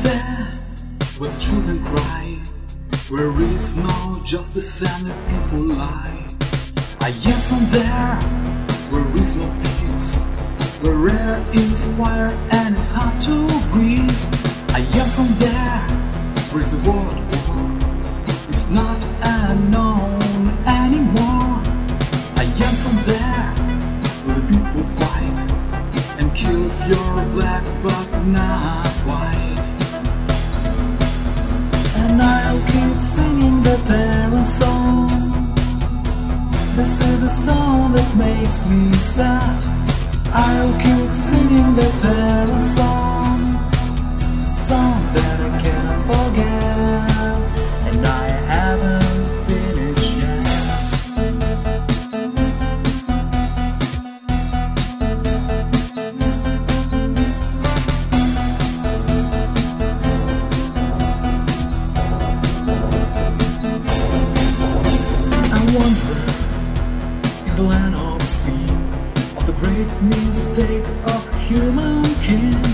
there where the children cry, where is no justice and the people lie. I am from there where is no peace, where air is fire and it's hard to breathe. I am from there where is a world war, it's not unknown anymore. I am from there where the people fight and kill if you're black but not white. And I'll keep singing the Terran song. This is the song that makes me sad. I'll keep singing the Terran song, a song that I cannot forget, and I haven't finished yet. I wonder, in the land of the sea, of the great mistake of humankind,